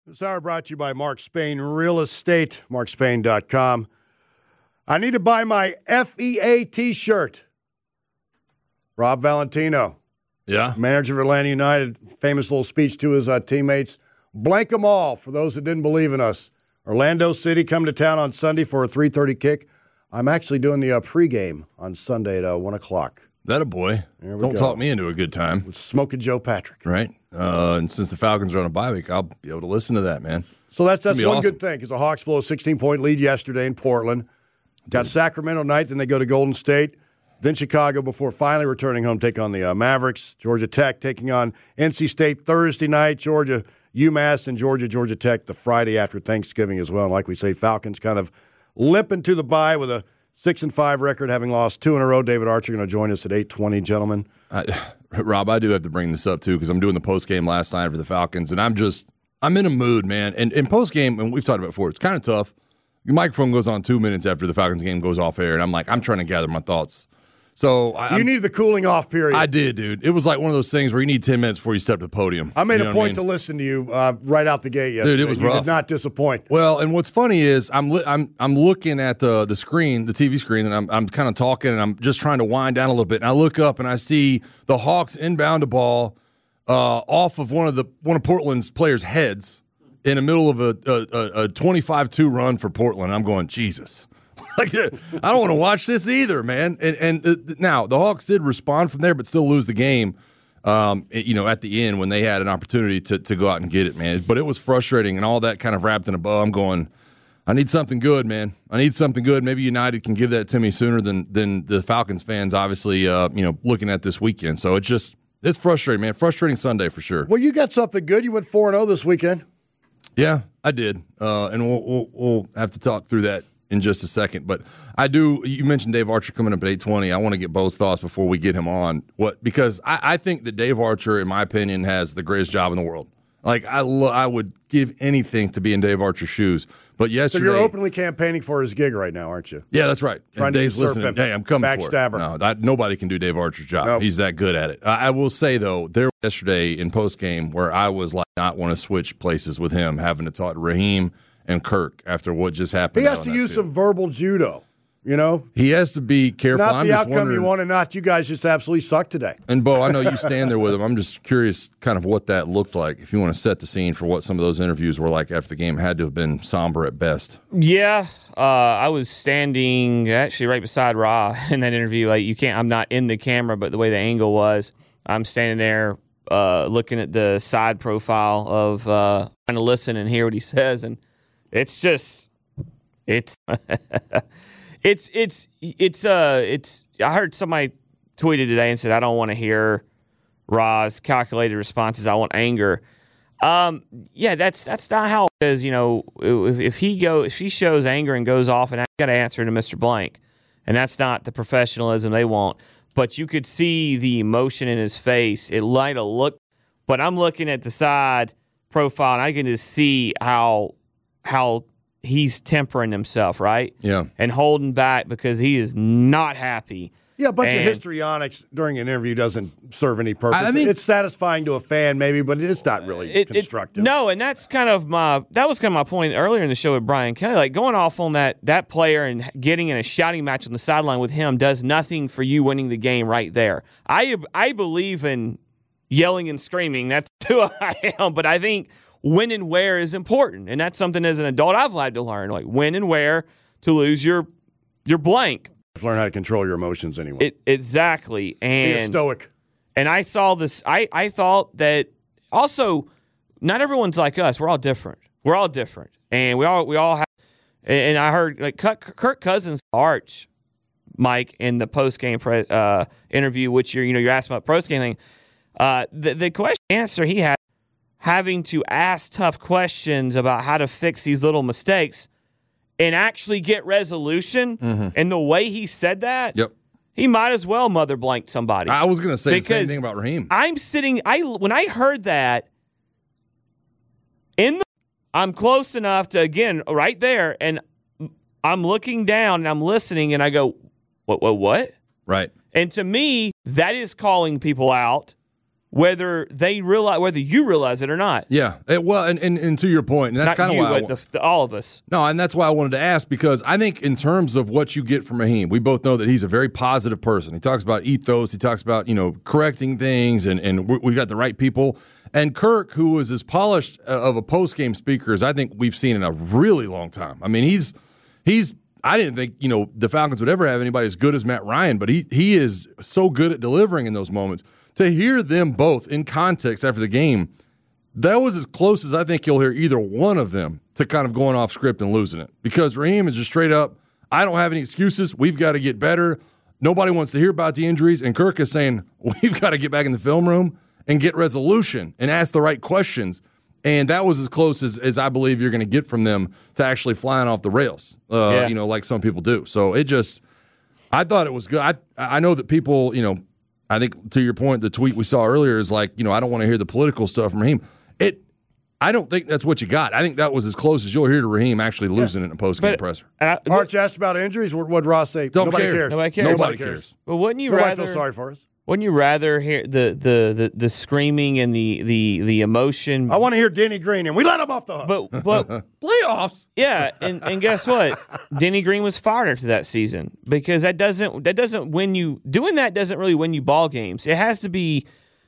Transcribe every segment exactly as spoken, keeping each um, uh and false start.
This hour brought to you by Mark Spain Real Estate, mark spain dot com. I need to buy my F E A t-shirt. Rob Valentino, yeah, manager of Atlanta United, famous little speech to his uh, teammates. Blank them all for those that didn't believe in us. Orlando City come to town on Sunday for a three thirty kick. I'm actually doing the uh, pregame on Sunday at uh, one o'clock. That a boy. Don't go. Talk me into a good time. With Smoking Joe Patrick. Right. Uh, and since the Falcons are on a bye week, I'll be able to listen to that, man. So that's that's one awesome. good thing because the Hawks blow a sixteen-point lead yesterday in Portland. Got Sacramento night, then they go to Golden State. Then Chicago before finally returning home, take on the uh, Mavericks. Georgia Tech taking on N C State Thursday night. Georgia, UMass, and Georgia, Georgia Tech the Friday after Thanksgiving as well. And like we say, Falcons kind of limping to the bye with a six and five record, having lost two in a row. David Archer going to join us at eight twenty, gentlemen. I, Rob, I do have to bring this up, too, because I'm doing the postgame last night for the Falcons, and I'm just – I'm in a mood, man. And in postgame, and we've talked about it before, it's kind of tough. The microphone goes on two minutes after the Falcons game goes off air, and I'm like, I'm trying to gather my thoughts. So I, You needed the cooling off period. I did, dude. It was like one of those things where you need ten minutes before you step to the podium. I made you know a point I mean? to listen to you uh, right out the gate yesterday. Dude, it was you rough. did not disappoint. Well, and what's funny is I'm li- I'm I'm looking at the the screen, the T V screen, and I'm I'm kind of talking, and I'm just trying to wind down a little bit. And I look up, and I see the Hawks inbound a ball uh, off of one of the one of Portland's players' heads in the middle of a a, a twenty-five two run for Portland. I'm going, Jesus. Like, I don't want to watch this either, man. And, and uh, now the Hawks did respond from there, but still lose the game. Um, you know, at the end when they had an opportunity to to go out and get it, man. But it was frustrating, and all that kind of wrapped in a bow. I'm going, I need something good, man. I need something good. Maybe United can give that to me sooner than than the Falcons fans, obviously, uh, you know, looking at this weekend. So it's just it's frustrating, man. Frustrating Sunday for sure. Well, you got something good. You went four and oh this weekend. Yeah, I did, uh, and we'll, we'll we'll have to talk through that in just a second. But I do, you mentioned Dave Archer coming up at eight twenty. I want to get Bo's thoughts before we get him on. What Because I, I think that Dave Archer, in my opinion, has the greatest job in the world. Like, I lo- I would give anything to be in Dave Archer's shoes. But yesterday... So you're openly campaigning for his gig right now, aren't you? Yeah, that's right. Trying and to Dave's listening. him. Hey, I'm coming Backstabber. for it. No, that, nobody can do Dave Archer's job. Nope. He's that good at it. I, I will say, though, there was yesterday in postgame where I was like not want to switch places with him, having to talk to Raheem and Kirk after what just happened. He has to use field. some verbal judo, you know? He has to be careful. Not I'm the just outcome wondering, you want, and not you guys just absolutely suck today. And, Bo, I know you stand there with him. I'm just curious kind of what that looked like. If you want to set the scene for what some of those interviews were like after the game, had to have been somber at best. Yeah, uh, I was standing actually right beside Ra in that interview. Like, you can't, I'm not in the camera, but the way the angle was, I'm standing there uh, looking at the side profile of uh, trying to listen and hear what he says, and it's just, it's, it's, it's, it's, uh, it's, I heard somebody tweeted today and said, I don't want to hear Ra's calculated responses. I want anger. Um, yeah, that's, that's not how it is. You know, if, if he go, if he shows anger and goes off, and I got to answer to Mister Blank, and that's not the professionalism they want, but you could see the emotion in his face. It might have looked, but I'm looking at the side profile and I can just see how, how he's tempering himself, right? Yeah. And holding back because he is not happy. Yeah, a bunch and, of histrionics during an interview doesn't serve any purpose. I mean, it's satisfying to a fan, maybe, but it's not really it, constructive. It, no, and that's kind of my that was kind of my point earlier in the show with Brian Kelly. Like, going off on that that player and getting in a shouting match on the sideline with him does nothing for you winning the game right there. I I believe in yelling and screaming. That's who I am. But I think when and where is important, and that's something as an adult I've had to learn. Like, when and where to lose your your blank. Learn how to control your emotions anyway. It, exactly. And be a stoic. And I saw this. I, I thought that also not everyone's like us. We're all different. We're all different, and we all we all have. And I heard like Kirk Cousins arch Mike in the post game pre, uh, interview, which you're you know you're asking about post game thing. Uh, the the question answer he had, having to ask tough questions about how to fix these little mistakes and actually get resolution. Mm-hmm. And the way he said that, yep. he might as well mother blanked somebody. I was going to say because the same thing about Raheem. I'm sitting, I when I heard that, in the, I'm close enough to, again, right there, and I'm looking down and I'm listening, and I go, what, what, what? Right. And to me, that is calling people out whether they realize, whether you realize it or not. Yeah. It, well, and, and, and to your point, and that's kind of why I, but the, the, all of us. No, and that's why I wanted to ask, because I think in terms of what you get from Raheem, we both know that he's a very positive person. He talks about ethos. He talks about, you know, correcting things, and, and we've got the right people. And Kirk, who was as polished of a post-game speaker as I think we've seen in a really long time. I mean, he's he's I didn't think, you know, the Falcons would ever have anybody as good as Matt Ryan, but he he is so good at delivering in those moments. To hear them both in context after the game, that was as close as I think you'll hear either one of them to kind of going off script and losing it. Because Raheem is just straight up, I don't have any excuses. We've got to get better. Nobody wants to hear about the injuries. And Kirk is saying, we've got to get back in the film room and get resolution and ask the right questions. And that was as close as, as I believe you're going to get from them to actually flying off the rails, uh, yeah. you know, like some people do. So it just, I thought it was good. I I know that people, you know, I think to your point, the tweet we saw earlier is like, you know, I don't want to hear the political stuff from Raheem. It, I don't think that's what you got. I think that was as close as you'll hear to Raheem actually losing yeah. it in a post-game but, presser. Uh, Arch asked about injuries. What would Ross say? Don't Nobody care. cares. Nobody cares. Nobody, Nobody cares. cares. Well, wouldn't you Nobody rather feel sorry for us? Wouldn't you rather hear the the the, the screaming and the, the, the emotion? I want to hear Denny Green, and we let him off the hook. But but playoffs. Yeah, and, and guess what? Denny Green was fired after that season because that doesn't that doesn't win you. Doing that doesn't really win you ball games. It has to be.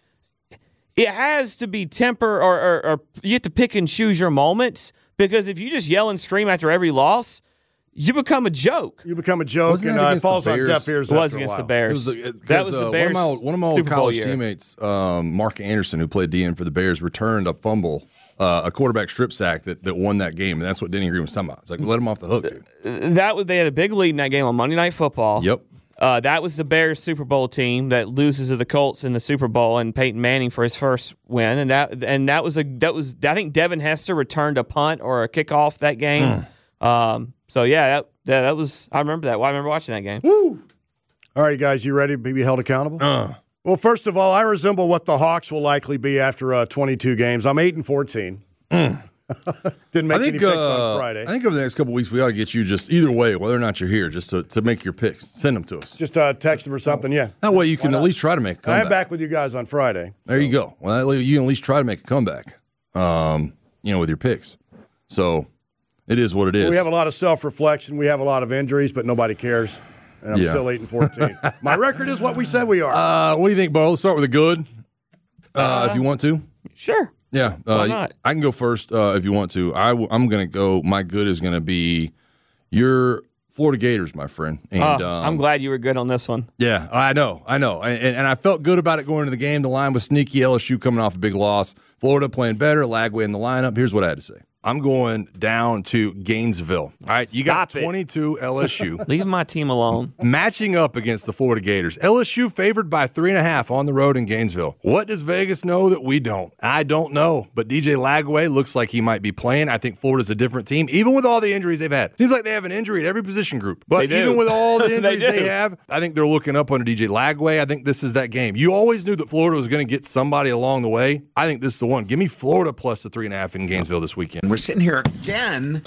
It has to be temper, or, or, or you have to pick and choose your moments, because if you just yell and scream after every loss, you become a joke. You become a joke, Wasn't and that uh, it against falls the on Bears? deaf ears. It was after a against the while. Bears. It was the, it, that was the uh, Bears. One of my old, one of my old Super Bowl college year. teammates, um, Mark Anderson, who played D N for the Bears, returned a fumble, uh, a quarterback strip sack that, that won that game, and that's what Denny Green was talking about. It's like, let him off the hook, dude. That was, they had a big lead in that game on Monday Night Football. Yep. Uh, that was the Bears Super Bowl team that loses to the Colts in the Super Bowl, and Peyton Manning for his first win, and that and that was a that was I think Devin Hester returned a punt or a kickoff that game. Mm. Um, so yeah, that, that that was I remember that. Well, I remember watching that game. Woo! All right, guys, you ready to be held accountable? Uh. Well, first of all, I resemble what the Hawks will likely be after uh, twenty-two games. I'm eight and fourteen. Mm. Didn't make I think, any picks uh, on Friday. I think over the next couple of weeks we ought to get you just either way, whether or not you're here, just to, to make your picks. Send them to us. Just uh, text them or something, yeah. That way you can at least try to make a comeback. I'm back with you guys on Friday. There so. you go. Well, that way you can at least try to make a comeback, um, you know, with your picks. So it is what it is. We have a lot of self-reflection. We have a lot of injuries, but nobody cares. And I'm yeah. still eight and fourteen. My record is what we said we are. Uh, what do you think, Bo? Let's start with the good, uh, uh, if you want to. Sure. Yeah, uh, Why not? I can go first uh, if you want to. I w- I'm going to go. My good is going to be your Florida Gators, my friend. And uh, um, I'm glad you were good on this one. Yeah, I know, I know, and, and I felt good about it going into the game. The line was sneaky. L S U coming off a big loss. Florida playing better. Lagway in the lineup. Here's what I had to say. I'm going down to Gainesville. All right, you got Stop twenty-two it. L S U. Leave my team alone. Matching up against the Florida Gators. L S U favored by three and a half on the road in Gainesville. What does Vegas know that we don't? I don't know, but D J Lagway looks like he might be playing. I think Florida's a different team, even with all the injuries they've had. Seems like they have an injury at every position group. But They do. even with all the injuries they, they have, I think they're looking up under D J Lagway. I think this is that game. You always knew that Florida was going to get somebody along the way. I think this is the one. Give me Florida plus the three and a half in Gainesville this weekend. We're sitting here again.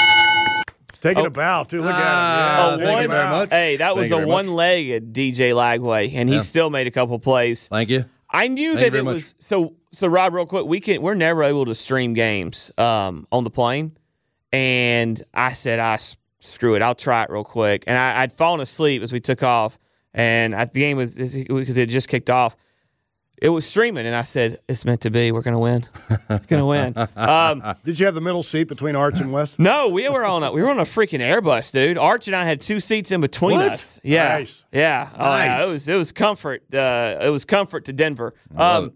Taking Oh. a bow, too. Look Ah, at him. Yeah, thank one, you very much. Hey, that Thank was you a very much. one-legged D J Lagway, and he Yeah. still made a couple plays. Thank you. I knew Thank you that very it much. was so. So, Rob, real quick, we can we're never able to stream games um, on the plane, and I said, "I s- screw it, I'll try it real quick." And I, I'd fallen asleep as we took off, and at the game was because it just kicked off. It was streaming, and I said, "It's meant to be. We're gonna win. It's gonna win." Um, Did you have the middle seat between Arch and Wes? no, we were on a we were on a freaking Airbus, dude. Arch and I had two seats in between What? us. Yeah, Nice. yeah. Oh, yeah. Nice. It was it was comfort. Uh, it was comfort to Denver. I love Um,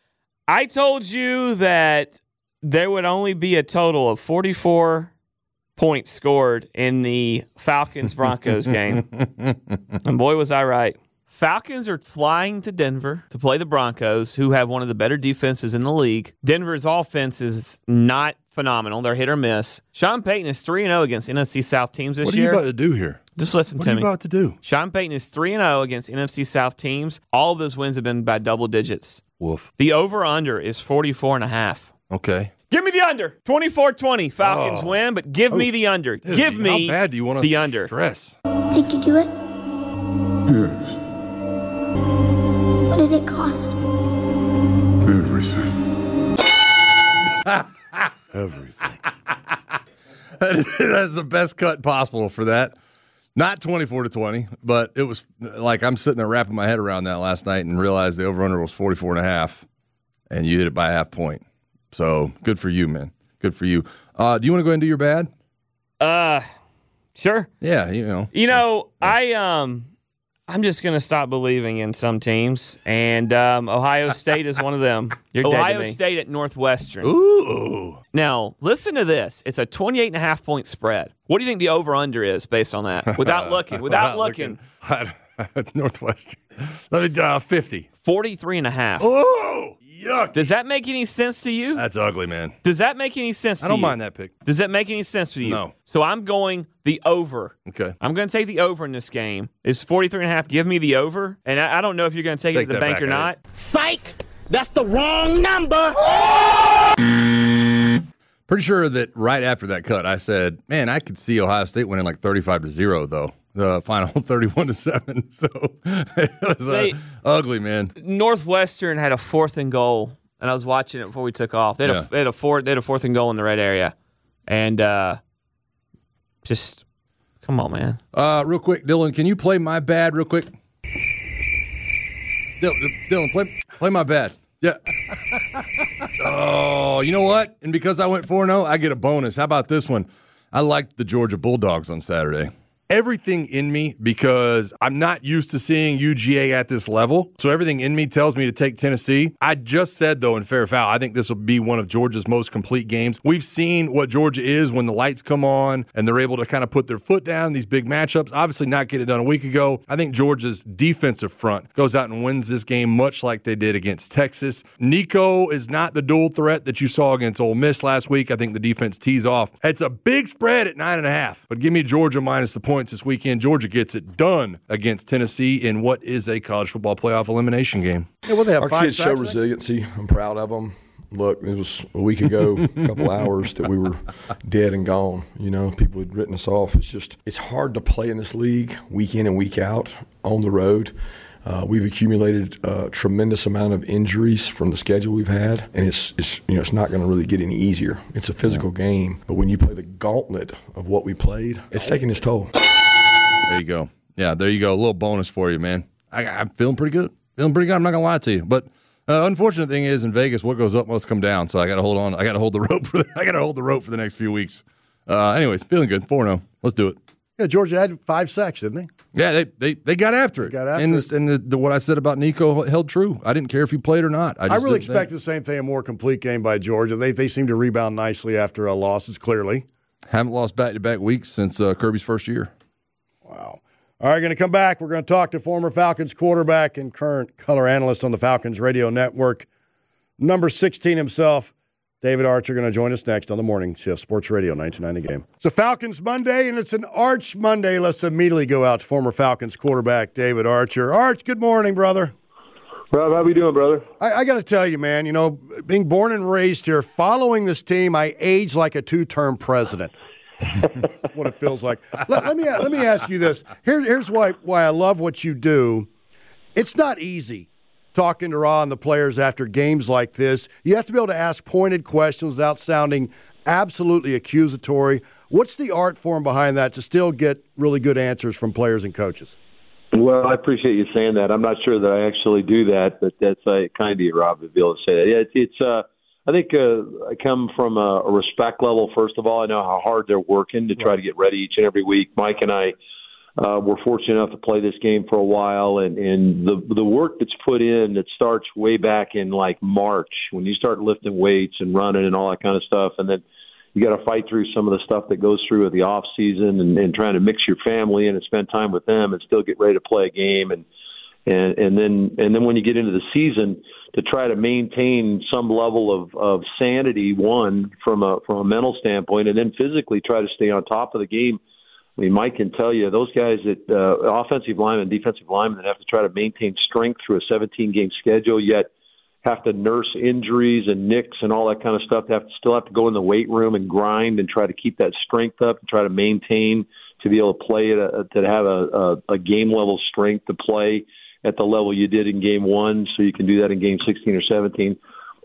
I told you that there would only be a total of forty-four points scored in the Falcons Broncos game, and boy, was I right. Falcons are flying to Denver to play the Broncos, who have one of the better defenses in the league. Denver's offense is not phenomenal. They're hit or miss. Sean Payton is three and oh against N F C South teams this What are year. you about to do here? Just listen What to are you me. about to do? Sean Payton is three and oh against N F C South teams. All of those wins have been by double digits. Woof. The over-under is forty-four and a half. Okay. Give me the under. twenty-four twenty. Falcons Oh. win, but give me the under. Dude, give me how bad do you want us the to under. stress? Did you do it? Yes. What did it cost? Everything. That's the best cut possible for that. Not twenty-four to twenty, but it was like I'm sitting there wrapping my head around that last night and realized the over-under was forty-four and a half, and you hit it by a half point. So good for you, man. Good for you. Uh, do you want to go ahead and do your bad? Uh, sure. Yeah, you know. You know, I um, I'm just gonna stop believing in some teams, and um, Ohio State is one of them. You're dead Ohio to me. State at Northwestern. Ooh. Now, listen to this. It's a twenty-eight and a half point spread. What do you think the over-under is based on that? Without looking. Without looking. looking. Northwestern. Let me dial fifty. forty-three and a half. Oh, yuck. Does that make any sense to you? That's ugly, man. Does that make any sense to I you? don't mind that pick. Does that make any sense to you? No. So I'm going the over. Okay. I'm going to take the over in this game. It's forty-three and a half. Give me the over. And I, I don't know if you're going to take, Take it to the that bank back, or Eddie. not. Psych! That's the wrong number! Pretty sure that right after that cut, I said, man, I could see Ohio State winning like thirty-five to zero, though. The final thirty-one to seven. So it was uh, They- ugly, man. Northwestern had a fourth and goal, and I was watching it before we took off. They had, Yeah. a, they had a fourth. They had a fourth and goal in the red area, and uh, just come on, man. Uh, real quick, Dylan, can you play My Bad real quick? Dylan, Dylan play, play My Bad. Yeah. Oh, you know what? And because I went four and oh, I get a bonus. How about this one? I liked the Georgia Bulldogs on Saturday. Everything in me, because I'm not used to seeing U G A at this level, so everything in me tells me to take Tennessee. I just said, though, in fair foul, I think this will be one of Georgia's most complete games. We've seen what Georgia is when the lights come on and they're able to kind of put their foot down in these big matchups. Obviously not get it done a week ago. I think Georgia's defensive front goes out and wins this game much like they did against Texas. Nico is not the dual threat that you saw against Ole Miss last week. I think the defense tees off. It's a big spread at nine and a half, but give me Georgia minus the point this weekend. Georgia gets it done against Tennessee in what is a college football playoff elimination game. Yeah, well, they have Our five kids show sacks, I think? resiliency. I'm proud of them. Look, it was a week ago, a couple hours that we were dead and gone. You know, people had written us off. It's just, it's hard to play in this league week in and week out on the road. Uh, we've accumulated a tremendous amount of injuries from the schedule we've had, and it's, it's you know it's not going to really get any easier. It's a physical yeah. game, but when you play the gauntlet of what we played, it's taking its toll. There you go. Yeah, there you go. A little bonus for you, man. I, I'm feeling pretty good. Feeling pretty good. I'm not gonna lie to you, but uh, unfortunate thing is in Vegas, what goes up must come down. So I got to hold on. I got to hold the rope. For the, I got to hold the rope for the next few weeks. Uh, anyways, feeling good. four and oh. Let's do it. Yeah, Georgia had five sacks, didn't they? Yeah, they they, they got after it. Got after and it. this, and the, the, what I said about Nico held true. I didn't care if he played or not. I, I just really didn't expect think. the same thing, a more complete game by Georgia. They they seem to rebound nicely after uh, losses, clearly. Haven't lost back-to-back weeks since uh, Kirby's first year. Wow. All right, going to come back. We're going to talk to former Falcons quarterback and current color analyst on the Falcons radio network, number sixteen himself, David Archer, going to join us next on the Morning Shift, Sports Radio nineteen ninety Game. It's a Falcons Monday, and it's an Arch Monday. Let's immediately go out to former Falcons quarterback David Archer. Arch, good morning, brother. Rob, how we doing, brother? I, I got to tell you, man, you know, being born and raised here, following this team, I age like a two-term president. What it feels like. Let, let me let me ask you this. Here, here's why why I love what you do. It's not easy talking to Ra and the players after games like this. You have to be able to ask pointed questions without sounding absolutely accusatory. What's the art form behind that to still get really good answers from players and coaches? Well, I appreciate you saying that. I'm not sure that I actually do that, but that's uh, kind of you, Rob, to be able to say that. Yeah, it's, it's uh, I think uh, I come from a, a respect level, first of all. I know how hard they're working to try to get ready each and every week. Mike and I uh, were fortunate enough to play this game for a while, and, and the the work that's put in that starts way back in, like, March, when you start lifting weights and running and all that kind of stuff, and then you got to fight through some of the stuff that goes through with the off season and, and trying to mix your family in and spend time with them and still get ready to play a game. And, and, and then, and then when you get into the season, to try to maintain some level of, of sanity, one, from a, from a mental standpoint, and then physically try to stay on top of the game. I mean, Mike can tell you, those guys that uh, offensive linemen, defensive linemen that have to try to maintain strength through a seventeen game schedule, yet have to nurse injuries and nicks and all that kind of stuff. They have to still have to go in the weight room and grind and try to keep that strength up and try to maintain to be able to play at a, to have a, a, a game level strength to play at the level you did in game one, so you can do that in game sixteen or seventeen.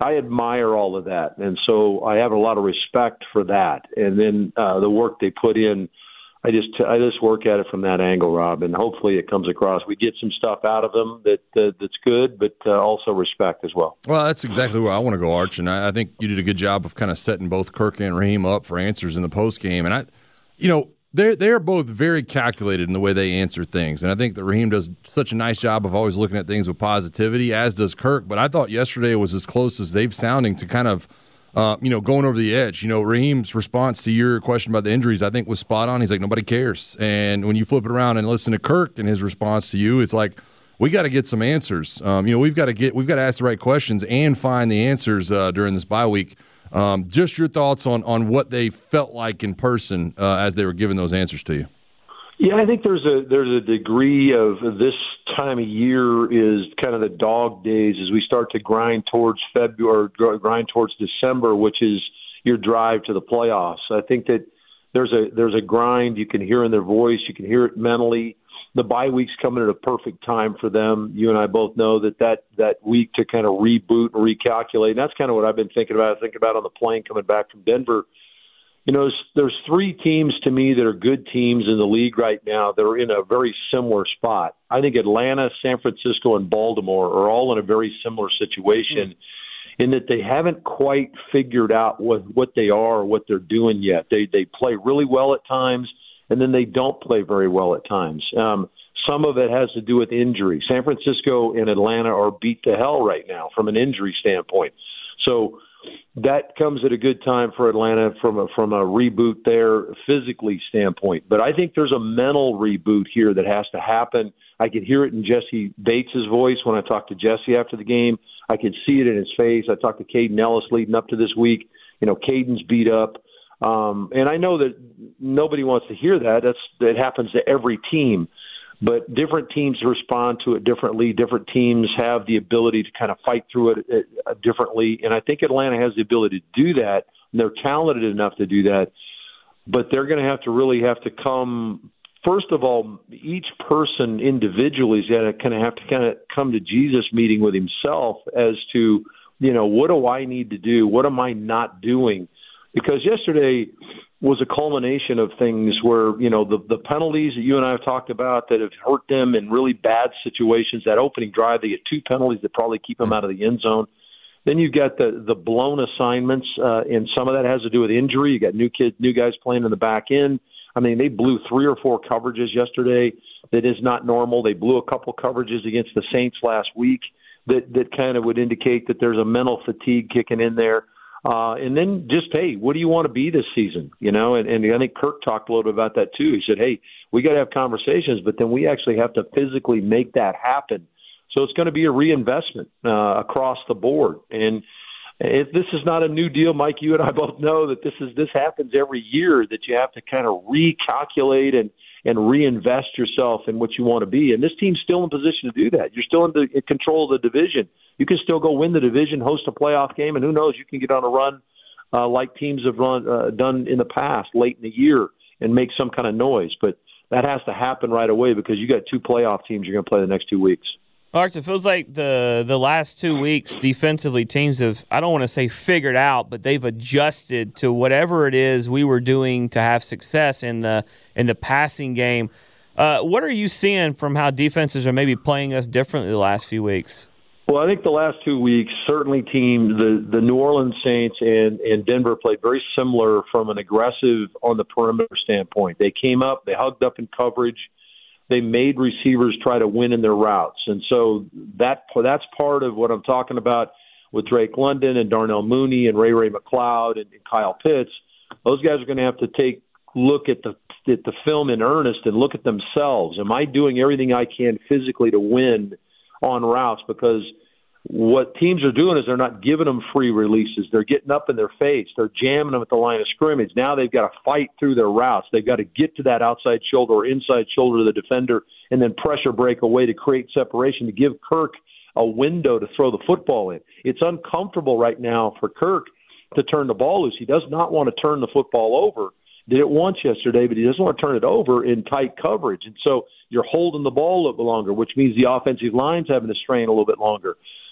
I admire all of that, and so I have a lot of respect for that. And then uh, the work they put in, I just I just work at it from that angle, Rob, and hopefully it comes across. We get some stuff out of them that uh, that's good, but uh, also respect as well. Well, that's exactly where I want to go, Arch, and I, I think you did a good job of kind of setting both Kirk and Raheem up for answers in the post game. And I, you know, they're they're both very calculated in the way they answer things, and I think that Raheem does such a nice job of always looking at things with positivity, as does Kirk. But I thought yesterday was as close as they've sounding to kind of. Uh, you know, going over the edge. You know, Raheem's response to your question about the injuries, I think, was spot on. He's like, nobody cares. And when you flip it around and listen to Kirk and his response to you, it's like, we got to get some answers. Um, you know, we've got to get, we've got to ask the right questions and find the answers uh, during this bye week. Um, just your thoughts on on what they felt like in person uh, as they were giving those answers to you. Yeah, I think there's a there's a degree of this time of year is kind of the dog days as we start to grind towards February, grind towards December, which is your drive to the playoffs. I think that there's a there's a grind you can hear in their voice, you can hear it mentally. The bye week's coming at a perfect time for them. You and I both know that that, that week to kind of reboot and recalculate. And that's kind of what I've been thinking about. I think about on the plane coming back from Denver. You know, there's three teams to me that are good teams in the league right now that are in a very similar spot. I think Atlanta, San Francisco, and Baltimore are all in a very similar situation mm-hmm. in that they haven't quite figured out what, what they are or what they're doing yet. They they play really well at times, and then they don't play very well at times. Um, some of it has to do with injury. San Francisco and Atlanta are beat to hell right now from an injury standpoint. So that comes at a good time for Atlanta from a, from a reboot there physically standpoint. But I think there's a mental reboot here that has to happen. I could hear it in Jesse Bates' voice when I talked to Jesse after the game. I could see it in his face. I talked to Caden Ellis leading up to this week. You know, Caden's beat up. Um, and I know that nobody wants to hear that. That's that happens to every team. But different teams respond to it differently. Different teams have the ability to kind of fight through it uh, differently. And I think Atlanta has the ability to do that. And they're talented enough to do that. But they're going to have to really have to come, first of all, each person individually is going to kind of have to kind of come to Jesus meeting with himself as to, you know, what do I need to do? What am I not doing? Because yesterday was a culmination of things where, you know, the, the penalties that you and I have talked about that have hurt them in really bad situations. That opening drive, they get two penalties that probably keep them out of the end zone. Then you've got the, the blown assignments, uh, and some of that has to do with injury. You got new kids, new guys playing in the back end. I mean, they blew three or four coverages yesterday that is not normal. They blew a couple coverages against the Saints last week that, that kind of would indicate that there's a mental fatigue kicking in there. Uh, and then just, hey, what do you want to be this season? You know, and, and I think Kirk talked a little bit about that too. He said, hey, we got to have conversations, but then we actually have to physically make that happen. So it's going to be a reinvestment uh, across the board. And if this is not a new deal, Mike, you and I both know that this is this happens every year, that you have to kind of recalculate and, and reinvest yourself in what you want to be. And this team's still in position to do that. You're still in, the, in control of the division. You can still go win the division, host a playoff game, and who knows, you can get on a run uh, like teams have run uh, done in the past late in the year and make some kind of noise. But that has to happen right away because you got two playoff teams you're going to play the next two weeks. Arch, it feels like the the last two weeks defensively teams have, I don't want to say figured out, but they've adjusted to whatever it is we were doing to have success in the in the passing game. Uh, what are you seeing from how defenses are maybe playing us differently the last few weeks? Well, I think the last two weeks, certainly teams, the, the New Orleans Saints and, and Denver played very similar from an aggressive on the perimeter standpoint. They came up, they hugged up in coverage. They made receivers try to win in their routes. And so that that's part of what I'm talking about with Drake London and Darnell Mooney and Ray Ray McCloud and, and Kyle Pitts. Those guys are going to have to take look at the at the film in earnest and look at themselves. Am I doing everything I can physically to win on routes? Because what teams are doing is they're not giving them free releases. They're getting up in their face. They're jamming them at the line of scrimmage. Now they've got to fight through their routes. They've got to get to that outside shoulder or inside shoulder of the defender and then pressure break away to create separation to give Kirk a window to throw the football in. It's uncomfortable right now for Kirk to turn the ball loose. He does not want to turn the football over. Did it once yesterday, but he doesn't want to turn it over in tight coverage. And so you're holding the ball a little bit longer, which means the offensive line's having to strain a little bit longer.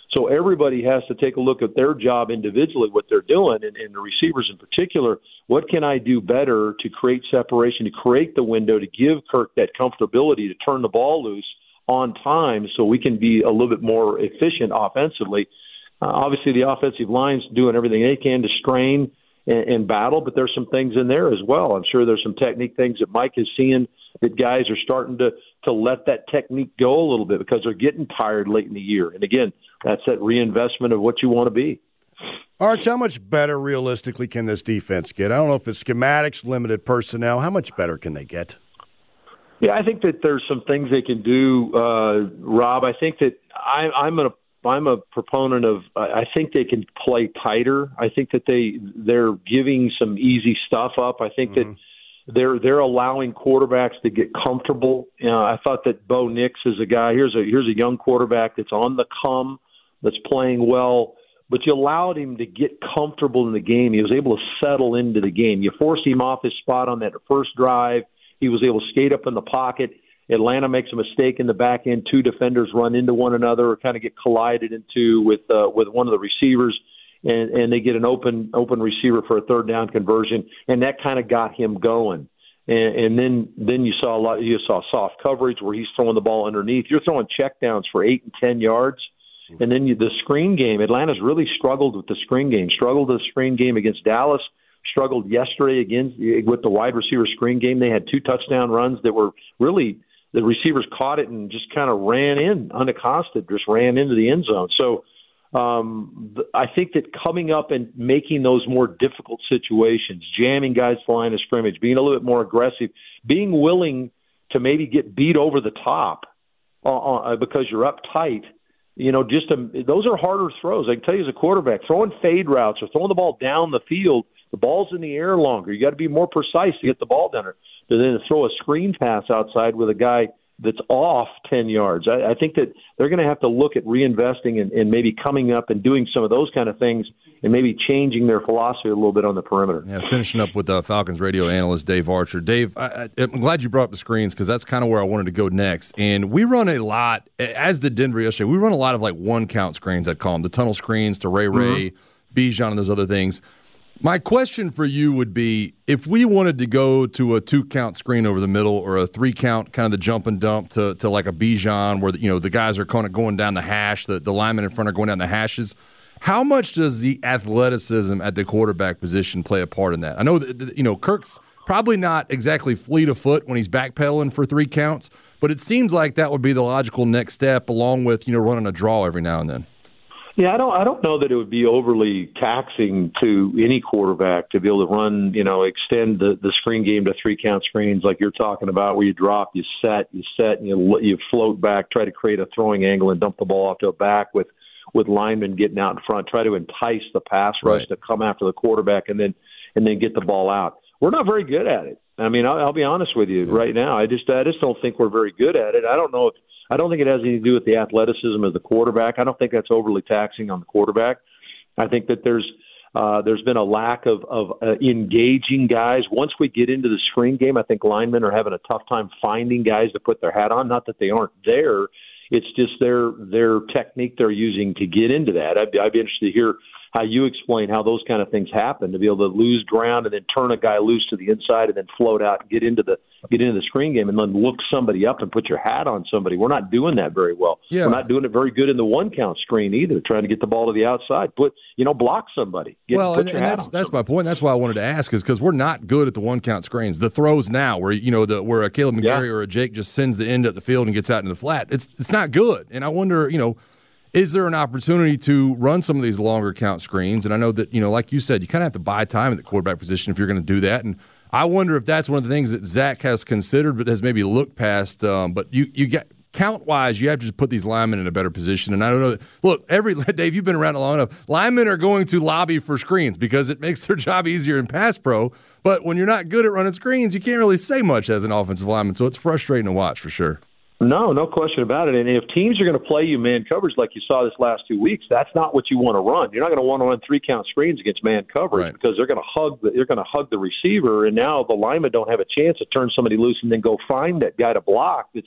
So everybody has to take a look at their job individually, what they're doing, and, and the receivers in particular. What can I do better to create separation, to create the window, to give Kirk that comfortability to turn the ball loose on time so we can be a little bit more efficient offensively? Uh, obviously, the offensive line's doing everything they can to strain and, and battle, but there's some things in there as well. I'm sure there's some technique things that Mike is seeing that guys are starting to, to let that technique go a little bit because they're getting tired late in the year. And again, that's that reinvestment of what you want to be. Arch, how much better realistically can this defense get? I don't know if it's schematics, limited personnel. How much better can they get? Yeah, I think that there's some things they can do, uh, Rob. I think that I, I'm a I'm a proponent of. I think they can play tighter. I think that they they're giving some easy stuff up. I think mm-hmm. that they're they're allowing quarterbacks to get comfortable. You know, I thought that Bo Nix is a guy. Here's a here's a young quarterback that's on the come, that's playing well. But you allowed him to get comfortable in the game. He was able to settle into the game. You forced him off his spot on that first drive. He was able to skate up in the pocket. Atlanta makes a mistake in the back end. Two defenders run into one another or kind of get collided into with uh, with one of the receivers, and, and they get an open open receiver for a third down conversion, and that kind of got him going. And, and then then you saw a lot. You saw soft coverage where he's throwing the ball underneath. You're throwing checkdowns for eight and ten yards. And then you, the screen game, Atlanta's really struggled with the screen game, struggled with the screen game against Dallas, struggled yesterday against with the wide receiver screen game. They had two touchdown runs that were really, the receivers caught it and just kind of ran in, unaccosted, just ran into the end zone. So um, I think that coming up and making those more difficult situations, jamming guys to the line of scrimmage, being a little bit more aggressive, being willing to maybe get beat over the top uh, uh, because you're up tight. You know, just a, those are harder throws. I can tell you as a quarterback, throwing fade routes or throwing the ball down the field, the ball's in the air longer. You got to be more precise to get the ball down there. To then throw a screen pass outside with a guy that's off ten yards. I, I think that they're going to have to look at reinvesting and, and maybe coming up and doing some of those kind of things and maybe changing their philosophy a little bit on the perimeter. Yeah, finishing up with uh, Falcons radio analyst Dave Archer. Dave, I, I'm glad you brought up the screens because that's kind of where I wanted to go next. And we run a lot, as did Denver yesterday, we run a lot of like one-count screens, I'd call them, the tunnel screens to Ray Ray, mm-hmm. Bijan, and those other things. My question for you would be, if we wanted to go to a two-count screen over the middle or a three-count, kind of the jump and dump to, to like a Bijan where, you know, the guys are kind of going down the hash, the, the linemen in front are going down the hashes, how much does the athleticism at the quarterback position play a part in that? I know that, you know, Kirk's probably not exactly fleet of foot when he's backpedaling for three counts, but it seems like that would be the logical next step along with, you know, running a draw every now and then. Yeah, I don't. I don't know that it would be overly taxing to any quarterback to be able to run, you know, extend the, the screen game to three count screens like you're talking about, where you drop, you set, you set, and you you float back, try to create a throwing angle and dump the ball off to a back with with linemen getting out in front, try to entice the pass rush right. to come after the quarterback and then and then get the ball out. We're not very good at it. I mean, I'll, I'll be honest with you right now. I just I just don't think we're very good at it. I don't know if. I don't think it has anything to do with the athleticism of the quarterback. I don't think that's overly taxing on the quarterback. I think that there's uh, there's been a lack of, of uh, engaging guys. Once we get into the screen game, I think linemen are having a tough time finding guys to put their hat on. Not that they aren't there. It's just their their technique they're using to get into that. I'd, I'd be interested to hear how you explain how those kind of things happen, to be able to lose ground and then turn a guy loose to the inside and then float out and get into the get into the screen game and then look somebody up and put your hat on somebody. We're not doing that very well. Yeah. We're not doing it very good in the one count screen either, trying to get the ball to the outside. Put you know, block somebody. Get, well, put and, your and hat that's on that's somebody. my point. That's why I wanted to ask is because we're not good at the one count screens. The throws now where you know the where a Caleb McGarry Yeah. or a Jake just sends the end up the field and gets out into the flat. It's it's not good. And I wonder, you know, is there an opportunity to run some of these longer count screens? And I know that, you know, like you said, you kind of have to buy time at the quarterback position if you're going to do that. And I wonder if that's one of the things that Zach has considered but has maybe looked past. Um, but you you get count-wise, you have to just put these linemen in a better position. And I don't know. That, look, every Dave, you've been around long enough. Linemen are going to lobby for screens because it makes their job easier in pass pro. But when you're not good at running screens, you can't really say much as an offensive lineman. So it's frustrating to watch for sure. No, no question about it. And if teams are going to play you man coverage like you saw this last two weeks, that's not what you want to run. You're not going to want to run three count screens against man coverage right. because they're going to hug the, they're going to hug the receiver, and now the linemen don't have a chance to turn somebody loose and then go find that guy to block that's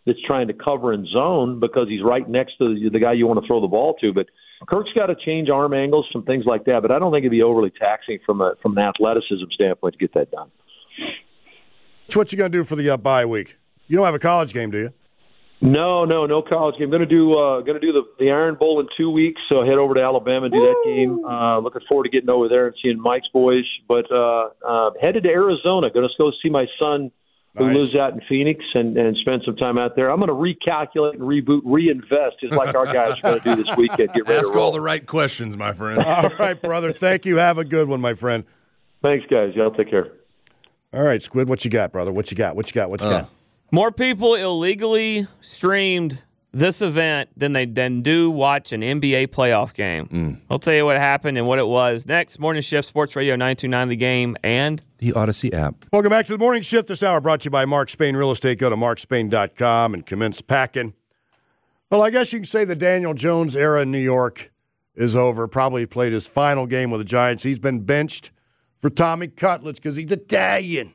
that's trying to cover in zone because he's right next to the, the guy you want to throw the ball to. But Kirk's got to change arm angles, some things like that. But I don't think it'd be overly taxing from a from an athleticism standpoint to get that done. So what you going to do for the uh, bye week? You don't have a college game, do you? No, no, no college game. I'm going to do uh, going to do the, the Iron Bowl in two weeks. So I head over to Alabama and do Woo! that game. Uh, looking forward to getting over there and seeing Mike's boys. But uh, uh, headed to Arizona. Going to go see my son who nice. lives out in Phoenix and, and spend some time out there. I'm going to recalculate and reboot, reinvest, just like our guys are going to do this weekend. Get ready Ask to roll. all the right questions, my friend. All right, brother. Thank you. Have a good one, my friend. Thanks, guys. Y'all take care. All right, Squid. What you got, brother? What you got? What you got? What you uh. got? More people illegally streamed this event than they then do watch an N B A playoff game. Mm. I'll tell you what happened and what it was next. Morning Shift, Sports Radio nine two nine The Game, and the Odyssey app. Welcome back to the Morning Shift. This hour brought to you by Mark Spain Real Estate. Go to mark spain dot com and commence packing. Well, I guess you can say the Daniel Jones era in New York is over. Probably played his final game with the Giants. He's been benched for Tommy Cutlets because he's Italian.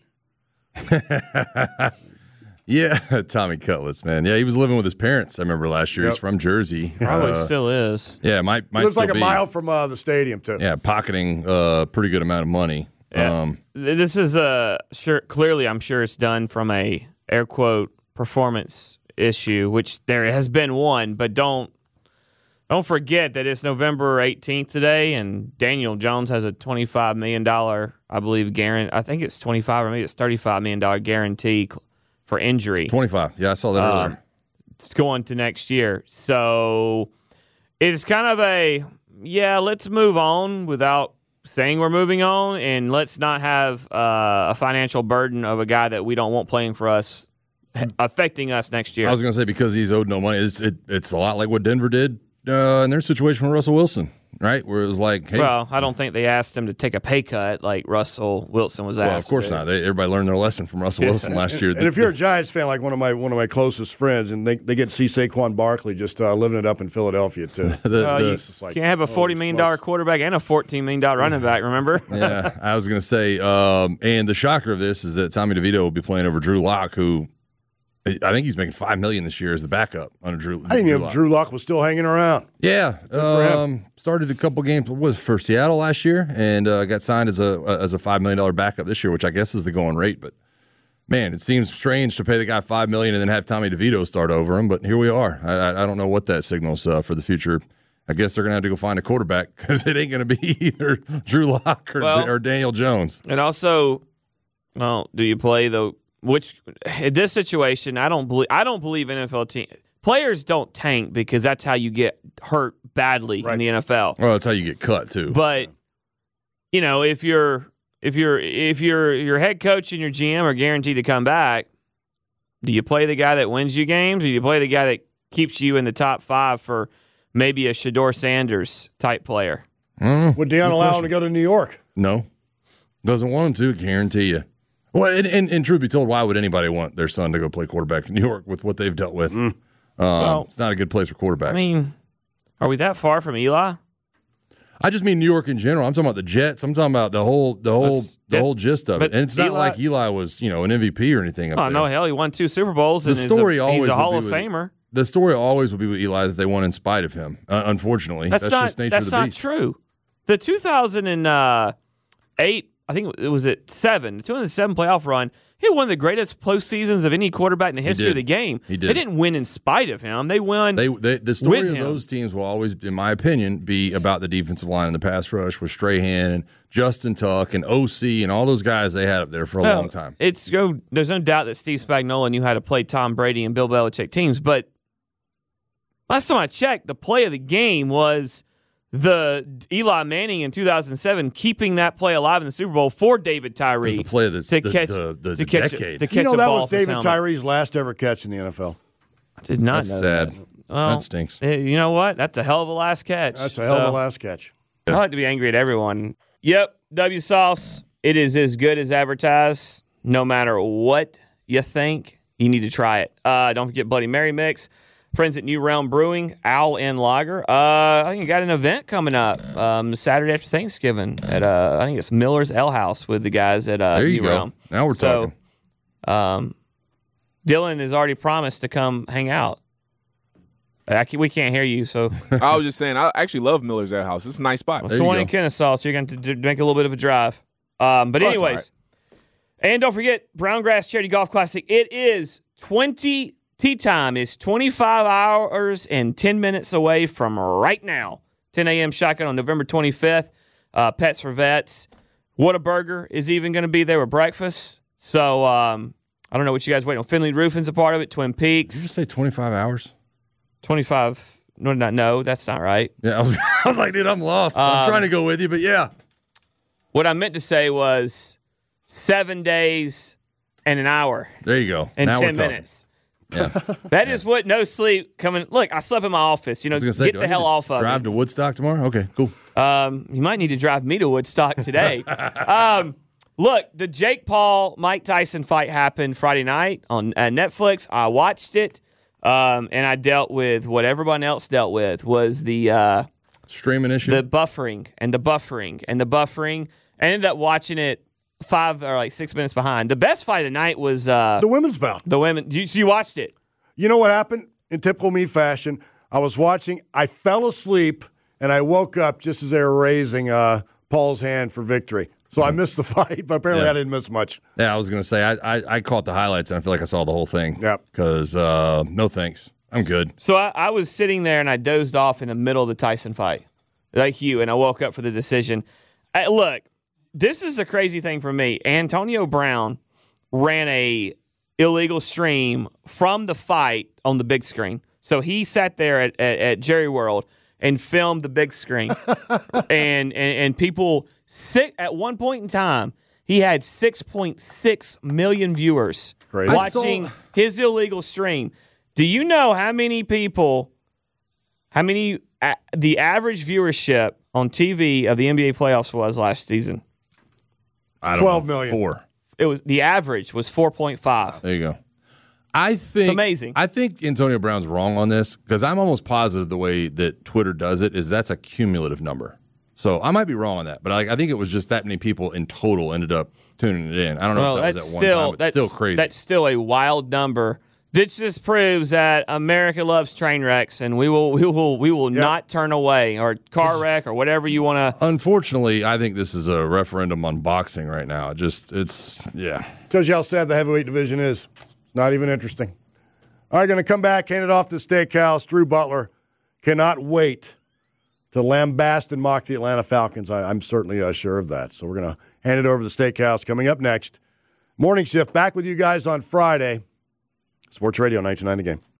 Yeah, Tommy Cutlets, man. Yeah, he was living with his parents. I remember last year. Yep. He's from Jersey. Probably uh, still is. Yeah, might might. It was still like a be. mile from uh, the stadium too. Yeah, pocketing a uh, pretty good amount of money. Yeah. Um, this is a sure. Clearly, I'm sure it's done from a air quote performance issue, which there has been one. But don't don't forget that it's November eighteenth today, and Daniel Jones has a twenty-five million dollars, I believe, guarantee. I think it's twenty-five or maybe it's thirty-five million dollars guarantee for injury. twenty-five. Yeah, I saw that earlier. Um, it's going to next year. So it's kind of a, yeah, let's move on without saying we're moving on, and let's not have uh, a financial burden of a guy that we don't want playing for us affecting us next year. I was going to say, because he's owed no money, it's, it, it's a lot like what Denver did uh, in their situation with Russell Wilson. Right, where it was like, hey. Well, I don't think they asked him to take a pay cut like Russell Wilson was asked. Well, of course not. They, everybody learned their lesson from Russell Wilson last year. And if you're a Giants fan, like one of my one of my closest friends, and they, they get to see Saquon Barkley just uh, living it up in Philadelphia too. the, uh, the, you like, can't have a forty million dollar quarterback and a fourteen million dollar running back. Remember? Yeah, I was going to say, um, and the shocker of this is that Tommy DeVito will be playing over Drew Lock, who. I think he's making five million dollars this year as the backup under Drew. I didn't Drew know Lock. Drew Lock was still hanging around. Yeah, um, started a couple games. Was for Seattle last year, and uh, got signed as a as a five million dollar backup this year, which I guess is the going rate. But man, it seems strange to pay the guy five million dollars and then have Tommy DeVito start over him. But here we are. I, I don't know what that signals uh, for the future. I guess they're going to have to go find a quarterback because it ain't going to be either Drew Lock or, well, or Daniel Jones. And also, well, do you play the? Which in this situation, I don't believe. I don't believe N F L team players don't tank because that's how you get hurt badly right. in the N F L. Well, that's how you get cut too. But you know, if you're if you're if you're your head coach and your G M are guaranteed to come back, do you play the guy that wins you games, or do you play the guy that keeps you in the top five for maybe a Shedeur Sanders type player? Mm, Would Deion allow him to go to New York? No, doesn't want him to. Guarantee you. Well, and, and, and truth be told, why would anybody want their son to go play quarterback in New York with what they've dealt with? Mm. Um, well, it's not a good place for quarterbacks. I mean, are we that far from Eli? I just mean New York in general. I'm talking about the Jets. I'm talking about the whole the whole That's, the whole gist of it. And it's Eli, not like Eli was, you know, an M V P or anything. Up oh there. no, hell, he won two Super Bowls. The and story he's a, always he's a Hall of with, Famer. The story always will be with Eli that they won in spite of him. Uh, unfortunately, that's, that's not, just nature that's of the not beast. True. The two thousand eight, I think it was at seven, the two thousand seven playoff run. He had one of the greatest postseasons of any quarterback in the history of the game. He did. They didn't win in spite of him. They won. They, they the story with of him. Those teams will always, in my opinion, be about the defensive line and the pass rush with Strahan and Justin Tuck and O C and all those guys they had up there for a well, long time. It's there's no doubt that Steve Spagnuolo knew how to play Tom Brady and Bill Belichick teams, but last time I checked, the play of the game was the Eli Manning in two thousand seven keeping that play alive in the Super Bowl for David Tyree. The play of the, to the, catch, the, the, to the catch, decade. To catch you know a that ball was David helmet. Tyree's last ever catch in the N F L. I did not That's know sad. that. Well, that stinks. You know what? That's a hell of a last catch. That's a hell so, of a last catch. I like to be angry at everyone. Yep, W Sauce. It is as good as advertised. No matter what you think, you need to try it. Uh, don't forget Bloody Mary Mix. Friends at New Realm Brewing, Owl and Lager. Uh, I think you got an event coming up um, Saturday after Thanksgiving at uh, I think it's Miller's Ale House with the guys at uh, there you New go. Realm. Now we're so, talking. Um, Dylan has already promised to come hang out. I can, we can't hear you, so. I was just saying, I actually love Miller's Ale House. It's a nice spot. It's the one in Kennesaw, so you're going to do, make a little bit of a drive. Um, but Oh, anyways, that's and don't forget, Brown Grass Charity Golf Classic. It is twenty, tee time is twenty-five hours and ten minutes away from right now. ten a.m. shotgun on November twenty-fifth. Uh, Pets for Vets. Whataburger is even going to be there with breakfast. So um, I don't know what you guys waiting on. Finley Roofing's a part of it. Twin Peaks. Did you just say twenty-five hours? twenty-five. No, not, no, that's not right. Yeah, I was, I was like, dude, I'm lost. Um, I'm trying to go with you, but yeah. What I meant to say was seven days and an hour There you go. and Now we're ten talking. minutes. Yeah. That is what no sleep coming. Look, I slept in my office. You know, I was gonna say, get do the I hell need to off of Drive me. to Woodstock tomorrow? Okay, cool. Um, you might need to drive me to Woodstock today. um, look, the Jake Paul Mike Tyson fight happened Friday night on uh, Netflix. I watched it, um, and I dealt with what everyone else dealt with was the uh, Streaming issue? the buffering and the buffering and the buffering. I ended up watching it five or like six minutes behind. The best fight of the night was uh, The women's bout. the women. You, so you watched it. You know what happened? In typical me fashion, I was watching, I fell asleep, and I woke up just as they were raising uh, Paul's hand for victory. So I missed the fight, but apparently Yeah. I didn't miss much. Yeah, I was going to say, I, I I caught the highlights, and I feel like I saw the whole thing. Yep. Because, uh, no thanks. I'm good. So I, I was sitting there and I dozed off in the middle of the Tyson fight, like you, and I woke up for the decision. I, look, this is the crazy thing for me. Antonio Brown ran a illegal stream from the fight on the big screen. So he sat there at, at, at Jerry World and filmed the big screen. and, and and people, sit, at one point in time, he had six point six million viewers Crazy. watching I saw- his illegal stream. Do you know how many people, how many, uh, the average viewership on T V of the N B A playoffs was last season? I don't twelve know. million. Four. It was the average was four point five. There you go. I think It's amazing. I think Antonio Brown's wrong on this because I'm almost positive the way that Twitter does it is that's a cumulative number. So I might be wrong on that, but I, I think it was just that many people in total ended up tuning it in. I don't know Well, if that that's was at one still time, but that's still crazy. That's still a wild number. This just proves that America loves train wrecks, and we will we will we will Yep. not turn away, or car wreck or whatever you want to. Unfortunately, I think this is a referendum on boxing right now. It just it's yeah. Tells you how sad the heavyweight division is. It's not even interesting. All right, going to come back, hand it off to the steakhouse. Drew Butler cannot wait to lambast and mock the Atlanta Falcons. I, I'm certainly uh, sure of that. So we're going to hand it over to the steakhouse coming up next. Morning shift back with you guys on Friday. Sports Radio ninety-nine The Game.